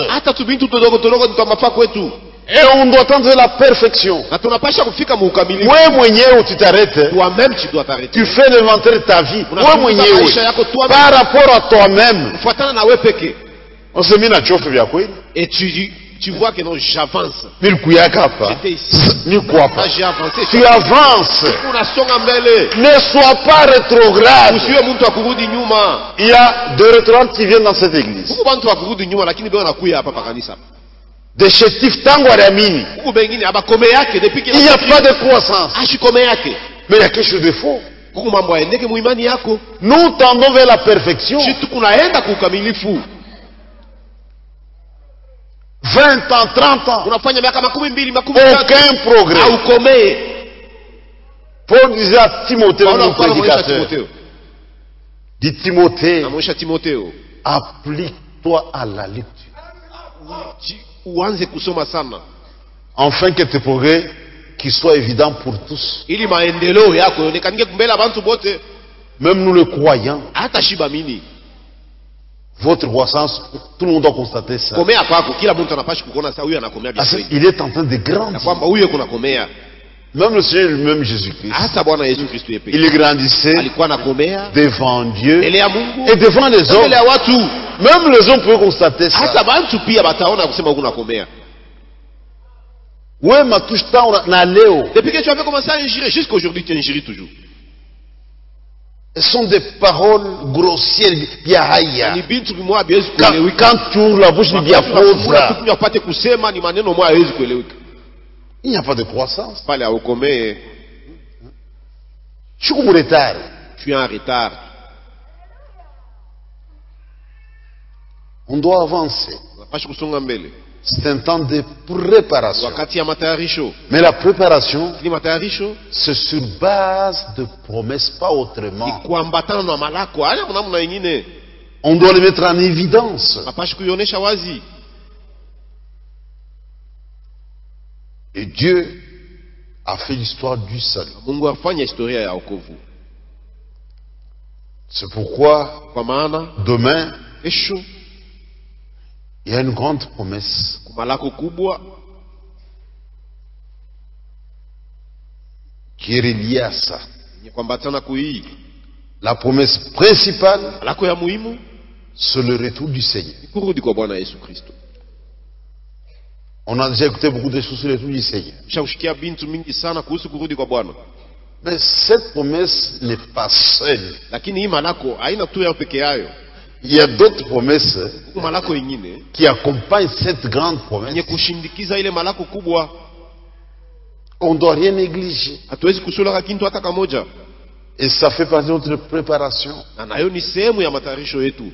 Et on doit tendre la perfection. Moi, mwenyewe, tu t'arrêtes. Toi-même, tu dois t'arrêter. Tu fais l'inventaire de ta vie. Moi, mwenyewe, par rapport à toi-même. On s'est mis à chauffer bien quoi. Et tu, tu vois que non, j'avance. J'étais ici. Ne crois pas. J'ai avancé. Tu avances. Ne sois pas rétrograde. Il y a deux rétrogrades qui viennent dans cette église. Des chétifs tango aramini. Il n'y a pas de croissance. Mais il y a quelque chose de faux. Nous tendons vers la perfection. vingt ans, trente ans. Aucun progrès. Paul disait à Timothée, le prédicateur, dit Timothée, applique-toi à la lecture. Afin que tes progrès qui soient évidents pour tous. Même nous le croyants, hata shibamini votre croissance, tout le monde doit constater ça. komea kwako kila mtu anapashi kuona sasa huyu anakomea Parce vizuri qu'il est en train de grandir. na kwamba huyu kuna komea. Même le Seigneur lui-même Jésus-Christ, Hata Bwana Yesu Kristo yeye pekee il grandissait alikuwa anakomea devant Dieu mbele ya Mungu et devant les hommes. mbele ya watu. Même les hommes pouvaient constater ça. Hata bantu pia bataona kusema huyu unakomea. Ouais, ma touche ta na leo. Depuis que tu avais commencé à ingérer jusqu'aujourd'hui tu ingéries toujours. Ce sont des paroles grossières, biahaya. Ni bintu bimwa biwezi Quand, kueleweka. quand tu ouvres la bouche, ni biapoza. Tukunya upate kusema ni maneno mwa hawezi kueleweka. Il n'y a pas de croissance. Pale haukomee, Je suis comme retard. tu es en retard. On doit avancer. Unapashi kusonga mbele. C'est un temps de préparation. Wakati ya matayarisho. Mais la préparation, Ni matayarisho c'est sur base de promesses, pas ni autrement. kuambatana na malako. Haya namna nyingine. On doit les mettre en évidence. Unapashi kuionyesha wazi. Et Dieu a fait l'histoire du salut. Mungu afanya historia ya wokovu. C'est pourquoi Kwa maana demain, kesho il y a une grande promesse malako kubwa qui est reliée à ça. ni kuambatana kuii. La promesse principale, Malako ya muhimu c'est le retour du Seigneur. ni kurudi kwa Bwana Yesu Kristo. On a déjà écouté beaucoup de choses sur le retour du Seigneur. Shausikia bintu mingi sana kuhusu kurudi kwa Bwana. Mais cette promesse n'est pas seule. Lakini hii malako haina tu ya peke yayo. Il y a d'autres promesses Huku malako ingine qui accompagnent cette grande yenye promesse. kushindikiza ile malako kubwa. On ne doit rien négliger. Hatuwezi kusulaka kintu hata kamoja. Et ça fait partie de notre préparation. Na nayo ni sehemu ya matayarisho yetu.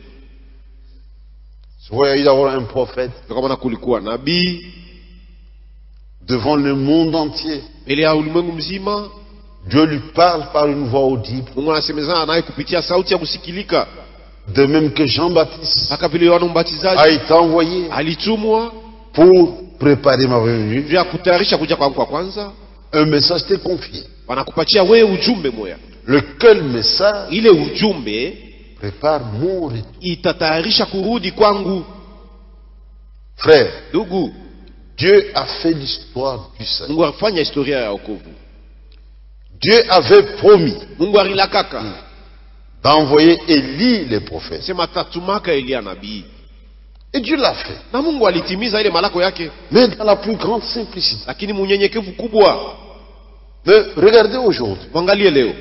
Tu vois, il y a d'avoir un prophète Kama na kulikuwa nabii devant le monde entier. mbele ya ulimwengu mzima, Dieu lui parle par une voix audible. Mungu anasemezana naye kupitia sauti ya kusikilika. De même que Jean-Baptiste Hata vile Yohana a Mbatizaji été envoyé alitumwa pour préparer ma venue. juu ya kutayarisha kuja kwangu kwa kwanza, Un message t'est confié. wanakupatia wewe ujumbe moya. Lequel message Ile ujumbe prépare mon retour. itatayarisha kurudi kwangu. Frère, Ndugu, Dieu a fait l'histoire du salut. Mungu afanya historia ya wokovu. Dieu avait promis Mungu alilakaka d'envoyer Élie les prophètes. sema tatumaka Elia nabii, Et Dieu l'a fait. na Mungu alitimiza ile malako yake, Mais dans la plus grande simplicité. lakini munyenyekevu kubwa. Mais regardez aujourd'hui, Mwangalie leo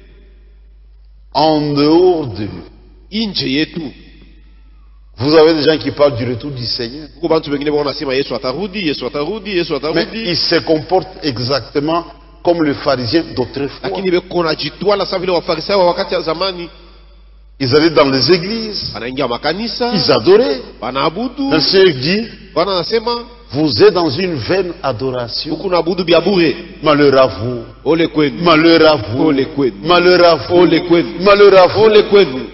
en dehors de nous, inje yetu vous avez des gens qui parlent du retour du Seigneur. kuko bantu wengine wanasema Yesu atarudi, Yesu atarudi, Yesu Mais atarudi, ils se comportent exactement comme les pharisiens d'autrefois. lakini beko najitwala sawa vile wafarisayo wa wakati ya zamani. Ils allaient dans les églises, Wanaingia makanisa, ils adoraient. wanaabudu. Le Seigneur dit, Bwana anasema vous êtes dans une vaine adoration. huku naabudu bia bure. Malheur à vous. Ole kwenu, Malheur à vous. Ole kwenu. Malheur à vous. Ole kwenu. Malheur à vous. ole kwenu.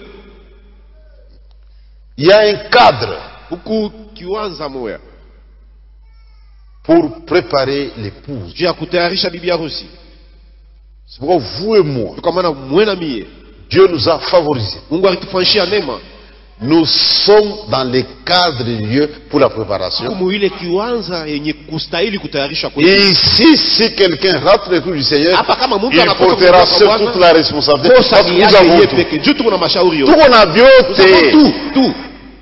Il y a un cadre Huku kiwanza moya pour préparer l'épouse. juu ya kutayarisha bibi harusi. C'est pourquoi vous et moi, Kwa maana mwe na mie Dieu nous a favorisés. Mungu alitufanyishia neema Nous sommes dans les cadres de Dieu pour la préparation. humu ile kiwanza yenye kustahili kutayarishwa Et kwetu. ici, si quelqu'un rate le coup du Seigneur, Hapa kama mtu il anakosa portera kumjua seul Bwana, toute la responsabilité. kosa Parce que ni nous yake avons yeye tout. peke. Juu tuko na mashauri Tout yote. on a Nous avons beauté. tout, tout.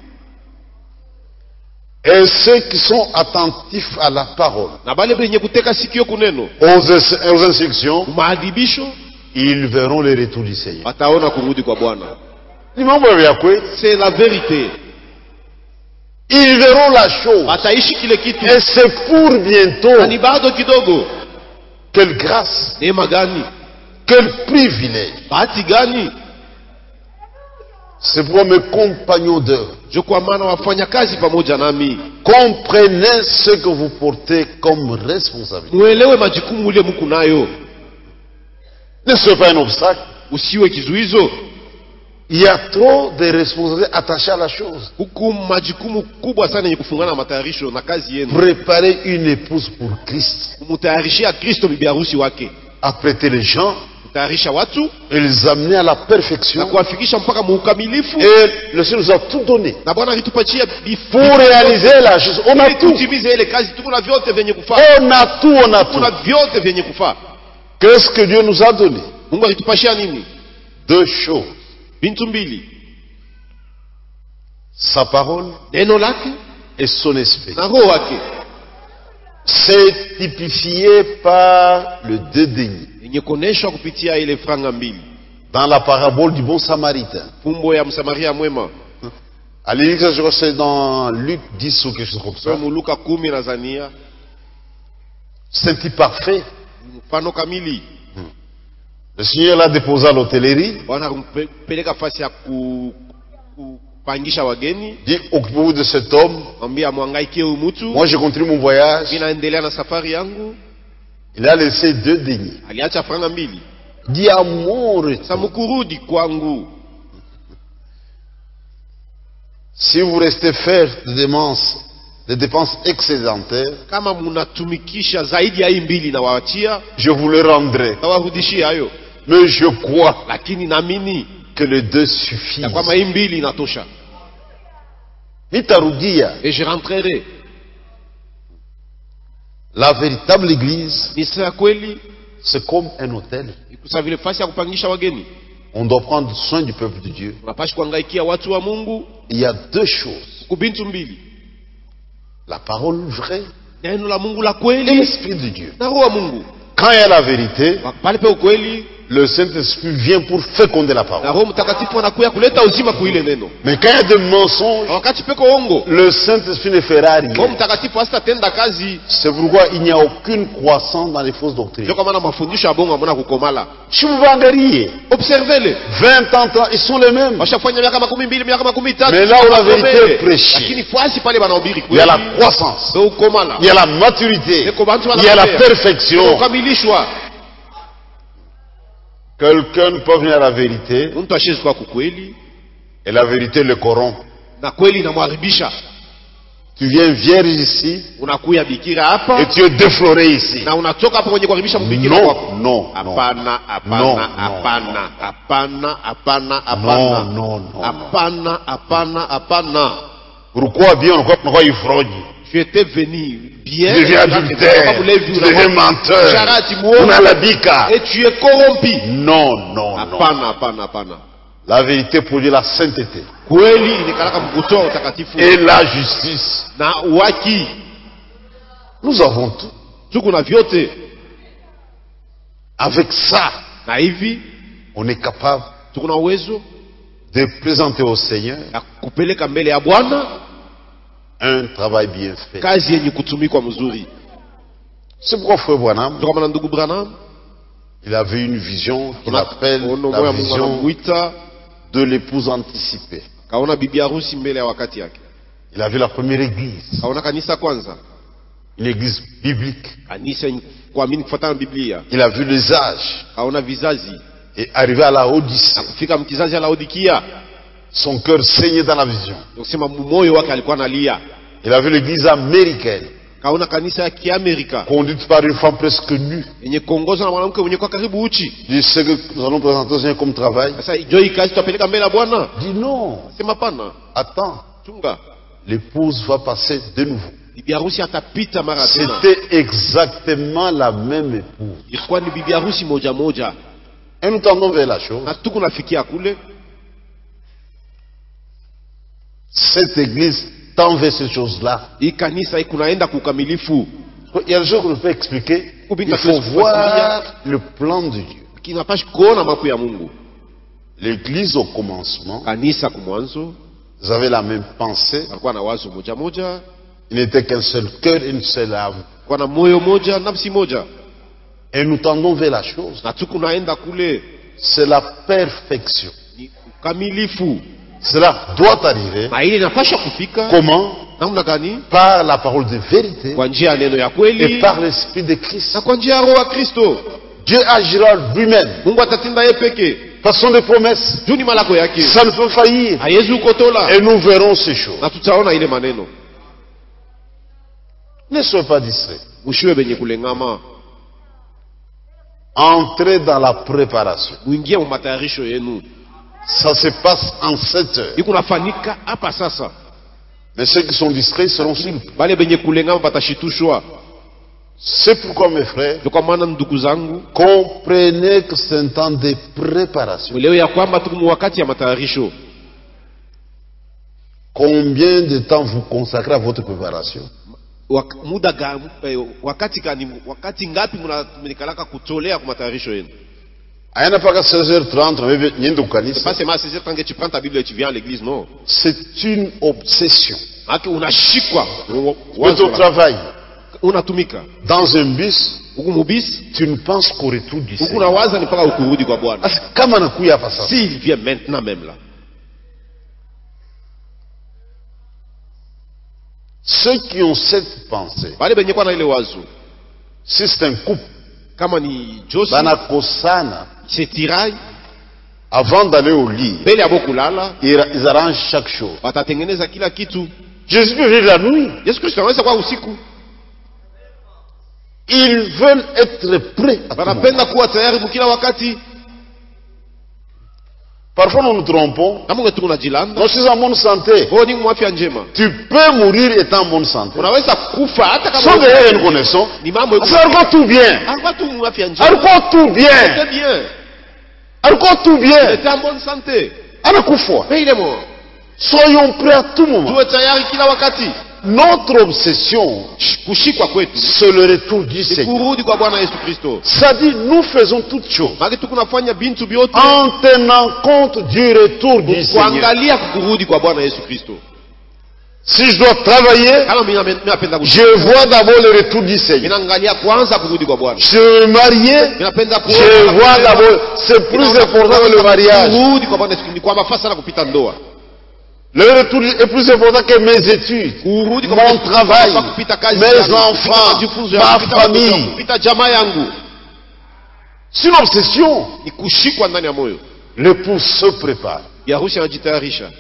Et ceux qui sont attentifs à la parole, Na bale benye kuteka sikio kuneno, aux, aux instructions, maadhibisho, ils verront le retour du Seigneur. wataona kurudi kwa Bwana. Ni mambo ya kweli. C'est la vérité. Ils verront la chose. Wataishi kile kitu. Et c'est pour Na bientôt. ni bado kidogo. Quelle grâce, Neema gani? quel privilège. Bahati gani? C'est pour mes compagnons d'œuvre. Je kwa maana wafanya kazi pamoja nami. Comprenez ce que vous portez comme responsabilité. Muelewe majukumu ile mko nayo. Ne soyez pas un obstacle. Usiwe kizuizo. Il y a trop de responsabilités attachées à la chose. Huku majukumu kubwa sana yenye kufungana na matayarisho na kazi yenu. Préparer une épouse pour Christ. Kumtayarishia Kristo bibi harusi wake. Apprêter les gens. kutayarisha watu et les amener à la perfection. na kuwafikisha mpaka muukamilifu. Et le Seigneur nous a tout donné Na Bwana alitupatia pour réaliser la chose. On a tout. Kutimiza ile kazi, tuko na vyote vyenye kufaa. On a tout, on a Tuko na tout. vyote vyenye kufaa. Qu'est-ce que Dieu nous a donné? Mungu alitupashia nini? Deux choses. Bintu mbili. Sa parole Neno lake et son esprit. na roho wake. C'est typifié par le deux deniers. Yenye kuoneshwa kupitia ile franga mbili. Dans la parabole du bon samaritain. Fumbo ya Msamaria mwema. À l'église, je crois que c'est dans Luc dix ou quelque chose comme ça. Somo Luka kumi na Zania. C'est un type parfait. Mfano kamili. Le Seigneur l'a déposé à l'hôtellerie. Bwana kumpeleka fasi ya ku, kupangisha wageni. Dit, occupez-vous de cet homme. Mwambia mwangaikie huyu mtu. Moi, je continue mon voyage. Mimi naendelea na safari yangu. Il a laissé deux deniers. Aliacha franga mbili. Dit à mon retour. Sasa mkurudi kwangu. Si vous restez faire des dépenses, des dépenses excédentaires, Kama mnatumikisha zaidi ya hii mbili na waachia, je vous le rendrai. tawarudishia hayo. Mais je crois Lakini naamini que les deux suffisent. ya kwamba hii mbili inatosha. Nitarudia. Et je rentrerai. La véritable église, Ni sasa kweli c'est comme un hôtel. ikusa vile fasi ya kupangisha wageni. On doit prendre soin du peuple de Dieu. Unapashi kuangaikia watu wa Mungu. Il y a deux choses. Kubintu mbili. La parole vraie Neno la Mungu la et kweli l'esprit de Dieu. na roho wa Mungu. Quand il y a la vérité, Pale pe ukweli le Saint-Esprit vient pour féconder la na parole. Roho Mtakatifu anakuya kuleta uzima kwa ile neno. Mais quand il y a des mensonges, Na wakati peko ongo, le Saint-Esprit ne fera Roho rien. Mtakatifu asitatenda kazi. C'est pourquoi il n'y a aucune croissance dans les fausses doctrines. Ndio kwa maana mafundisho ya bongo hamna kukomala. Si vous vangeriez, Observez-les. vingt ans, trente, ils sont les mêmes. Washafanya miaka makumi mbili, miaka makumi tatu. Mais là où la vérité est prêchée, Lakini fasi pale banahubiri il y a kweli. la croissance, Ndio ukomala. il y a la maturité, Ndio bantu il y a la wanapea. perfection. Kukamilishwa. Quelqu'un ne peut venir à la vérité Mtu ashezi kwa kukweli et la vérité le corrompt. na kweli inamharibisha. Tu viens vierge ici Unakuya bikira hapa et tu es défloré ici. na unatoka hapo kwenye kuharibisha mbikira Non, kwako. non, non. Hapana, Non, hapana, non. hapana, hapana, hapana, Non, hapana. non, non. Hapana, hapana, hapana. Pourquoi bien on croit qu'il fraude? Tu étais venu bien. Tu deviens adultère, tu deviens menteur, Charati on muona a la bika. et tu es corrompu. Non, non, non. Hapana, hapana, hapana. La vérité produit la sainteté Kweli inakalaka mkutoa utakatifu et la justice. na waki. Nous avons tout. Tuko na vyote. Avec ça, Na hivi on est capable tuko na uwezo de présenter au Seigneur ya kupeleka mbele ya Bwana un travail bien fait. kazi yenye kutumikwa mzuri. C'est pourquoi Frère Branham, Ndio kama na ndugu Branham il avait une vision qu'il appelle ono la moya Mungu vision anamuita de l'épouse anticipée. kaona bibi harusi mbele ya wakati yake. Il a vu la première église, Kaona kanisa kwanza, une église biblique. kanisa yenye kuamini kufuatana na Biblia. Il a vu les âges Kaona vizazi et arrivé à la Odyssée. kufika mkizazi ya Laodikia, Son cœur saignait dans la vision. kusema moyo wake alikuwa analia. Il a vu l'église américaine, Kaona kanisa ya Kiamerika conduite par une femme presque nue. yenye kuongozwa na mwanamke mwenye kwa karibu uchi. Il dit, ce que nous allons présenter au Seigneur comme travail. Sasa ijo hii kazi tutapeleka mbele ya Bwana. Il dit non, Sema pana, attends, chunga. l'épouse va passer de nouveau. Bibi harusi atapita mara tena. C'était exactement la même épouse. Ilikuwa ni bibi harusi moja moja. Et nous tendons vers la chose. Na tuko nafikia kule. Cette église tend vers ces choses-là. Hii kanisa ikunaenda kukamilifu. Il y a des choses qu'on peut expliquer. Kubinga Il faut tuwezi voir le plan de Dieu. Kinapashi kuona mambo ya Mungu. L'église au commencement, Kanisa kumwanzo vous avez la même pensée. alikuwa na wazo moja moja, Il n'était qu'un seul cœur et une seule âme. kwa na moyo moja, nafsi moja. Et nous tendons vers la chose. Na tuko naenda kule C'est la perfection. ni ukamilifu. Cela doit arriver. Na ile inapasha kufika Comment? namna gani? Par la parole de vérité Kwa njia ya neno ya et kweli par l'esprit de Christ. na kwa njia ya roho wa Kristo. Dieu agira lui-même. Mungu atatenda yeye peke. Façon de promesse. Juu ni malako yake. Ça ne peut faillir. Haiwezi ukotola. Et nous verrons ces choses. Na tutaona ile maneno. Ne soyez pas distraits. Mushiwe benye kulengama. Entrez dans la préparation. Muingie mu matayarisho yenu. Ça se passe en sept heures. Ikunafanyika hapa sasa. Mais ceux qui sont distraits seront surpris. Bale benye kulenga batashitushwa. C'est pourquoi mes frères, Kwa maana ndugu zangu, comprenez que c'est un temps de préparation. leo ya kwamba tuko wakati ya matayarisho. Combien de temps vous consacrez à votre préparation? Wak, muda gani, wakati gani, wakati ngapi mnatumilikalaka kutolea kwa matayarisho yenu? Ayana paka seize heures trente, mais nyendo C'est kanisa. pas seulement seize heures trente que tu prends ta Bible et tu viens à l'église, non. C'est une obsession. Haki unashikwa. Quand au travail, Unatumika. dans un bus, Uku mubis, tu ne penses qu'au retour du uku Seigneur. nawaza ni paka ukurudi kwa Bwana. Parce que kama nakuya hapa sasa, S'il vient maintenant même là. ceux qui ont cette pensée, Bale benye kwa na ile wazo. si c'est un couple, Kama ni Josi, banakosana, c'est tirail, avant d'aller au lit, mbele ya bokulala, ils ils arrangent chaque chose. watatengeneza kila kitu. Jésus peut venir la nuit. Yesu Kristo anaweza kwa usiku. Ils veulent être prêts à tout moment. Wanapenda kuwa tayari mkila wakati. Parfois nous nous trompons. Kama ungetu unajilanda, Non, je suis en bonne santé. wewe ni mwafya njema. Tu peux mourir étant en bonne santé. Unaweza kufa hata kama Sans derrière une connaissance. ni mambo yako. Ça va tout bien. Alikuwa tu mwafya njema. Alikuwa tout bien. C'était bien. Alikuwa tout Il bien. était en bonne santé. Anakufa. Mais il est mort. Soyons prêts à tout moment. Tuwe tayari kila wakati. Notre obsession, Kushikwa kwetu c'est le retour du ni Seigneur. kurudi kwa Bwana Yesu Kristo. Ça dit, nous faisons toutes choses Maki tukunafanya bintu byote en tenant compte du retour du Seigneur. kuangalia kurudi kwa Bwana Yesu Kristo. Si je dois travailler, Kama mimi mimi napenda je vois d'abord le retour du Seigneur. ninaangalia kwanza kurudi kwa Bwana. Je veux me marier, Mimi napenda je vois d'abord, c'est plus important que le mariage. kurudi kwa Bwana Yesu Kristo ni kwamba fasa sana kupita ndoa. Le retour est plus important que mes études, Kurudi kwa mon Bwana Yesu travail, Kristo kupita kazi mes yangu, enfants, kupita majifunzo ma yangu, kupita watoto famille. yangu, kupita jamaa yangu. C'est une obsession. Ni kushikwa ndani ya moyo. L'époux se prépare. Yarusi anajitayarisha.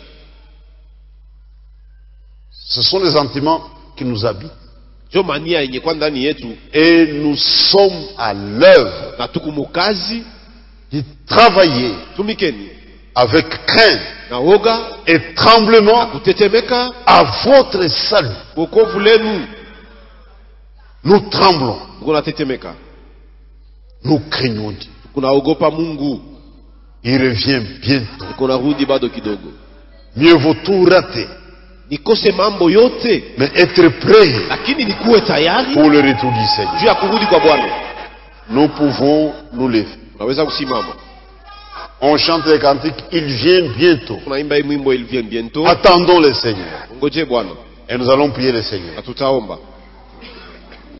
Ce sont les sentiments qui nous habitent. Jo mania yenye kwa ndani yetu Et nous sommes à l'œuvre na tuko mukazi de travailler tumikeni avec crainte na woga et tremblement kutetemeka à votre salut. wokovu lenu. Nous tremblons, Kunatetemeka. nous craignons Dieu. Kunaogopa Mungu. Il revient bientôt. Kunarudi bado kidogo. Mieux vaut tout rater, Nikose mambo yote mais être prêt lakini nikuwe tayari pour le retour du Seigneur. juu ya kurudi kwa Bwana. Nous pouvons nous lever. Unaweza kusimama. On chante les cantiques, il vient bientôt. Tunaimba hii mwimbo il vient bientôt. Attendons le Seigneur. Ngoje Bwana. Et nous allons prier le Seigneur. Na tutaomba.